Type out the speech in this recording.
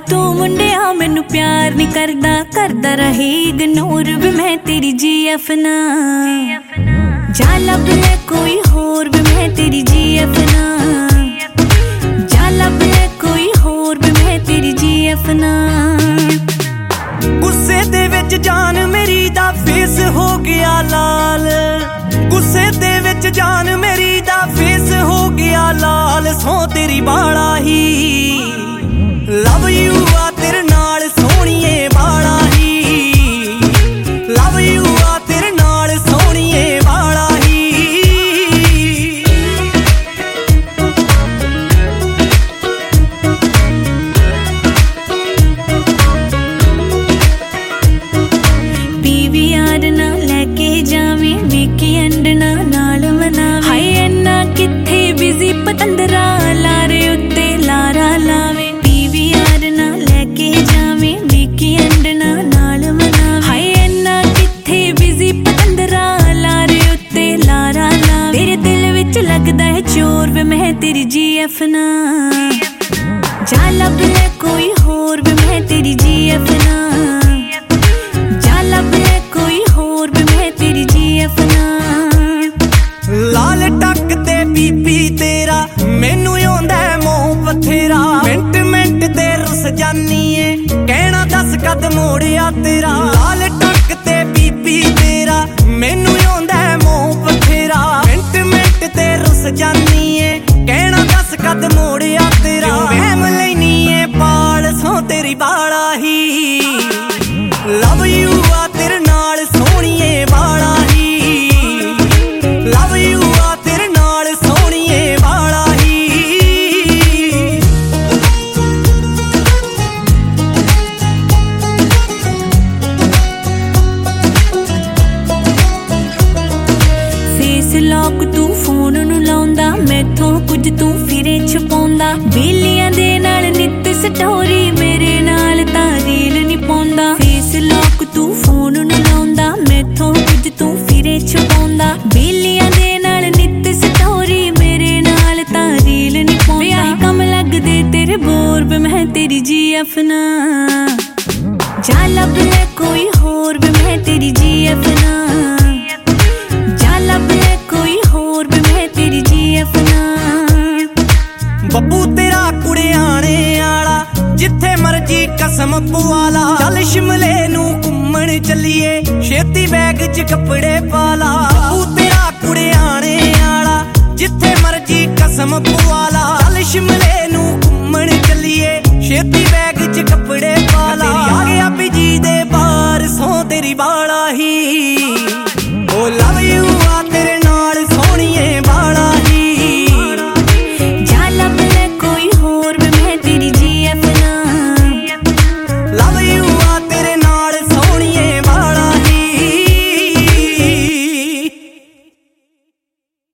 तू मुंडिया मैनू प्यार नहीं करदा, करदा रही इग्नोर भी मैं तेरी GF ना। जा लब ले कोई होर भी मैं तेरी GF ना, जा लब ले कोई होर भी मैं तेरी GF ना। गुस्से दे विच जान मेरी दा फेस हो गया लाल, गुस्से दे विच जान मेरी दा फेस हो गया लाल। सौ तेरी बाड़ा ही लव यू आ तेरे नाल सोहणीए बाड़ा ही, लव यू आ तेरे नाल सोहणीए बाड़ा ही। PVR ना लैके जावे वीकेंड ना नाल मनावे, हाय इन्ना किथे बिजी पतंदरा लारे उत्ते लारा लावे। PVR ना लैके जावे वीकेंड ना नाल मनावे, हाय इन्ना किथे बिजी पतंदरा लारे उत्ते लारा लावे। तेरे दिल विच लगदा है चोर वे मैं तेरी GF ना, जा लब ले कोई होर वे मैं तेरी GF ना, जा लब ले कोई होर वे मैं तेरी GF ना। लाल टक ते बीपी तेरा मैनू आंदा मोह बथेरा, मिंट मिंट ते रुस जानी है कहना दस कद मोड़िया तेरा। लाल टक ते बीपी तेरा मैनू आंदा मोह बथेरा, मिंट मिंट ते रुस जानी है कहना दस कद मोड़िया तेरा। वहम लैनी है पाल सौ तेरी बाड़ा ही, लव यू आ तेरे नाल सोहणीए बाड़ा ही, लव यू आ तेरे नाल सोहणीए बाड़ा ही। फेस लॉक तू फोन नू लाउंदा, मैथों कुछ तू फिरे छपाउंदा। बेलियां दे नाल नित स्टोरी मेरे नाल तां रील नहीं पाउंदा। फेस लॉक तू फोन नू लाउंदा, मैथों कुछ तू फिरे छपाउंदा। बेलियां दे नाल नित स्टोरी मेरे नाल तां रील नहीं पाउंदा। कम लगदे तेरे बोर वे मैं तेरी GF ना, जा लब ले कोई होर वे मैं तेरी GF ना, जा लब ले कोई होर वे मैं तेरी GF ना। ਬੱਬੂ ਤੇਰਾ ਕੁੜਿਆਣੇ ਆਲਾ ਜਿੱਥੇ ਮਰਜੀ ਕਸਮ ਪਵਾਲਾ। ਚੱਲ ਸ਼ਿਮਲੇ ਨੂੰ ਘੁੰਮਣ ਚੱਲੀਏ ਛੇਤੀ ਬੈਗ 'ਚ ਕੱਪੜੇ ਪਾ ਲਾ। ਬੱਬੂ ਤੇਰਾ ਕੁੜਿਆਣੇ ਆਲਾ ਜਿੱਥੇ ਮਰਜੀ ਕਸਮ ਪਵਾਲਾ। ਚੱਲ ਸ਼ਿਮਲੇ ਨੂੰ ਘੁੰਮਣ ਚੱਲੀਏ ਛੇਤੀ ਬੈਗ 'ਚ ਕੱਪੜੇ ਪਾ ਲਾ। ਆ ਗਿਆ ਬਿਜੀ ਦੇ ਬਾਰ ਸੌ ਤੇਰੀ ਬਾੜਾ ਹੀ।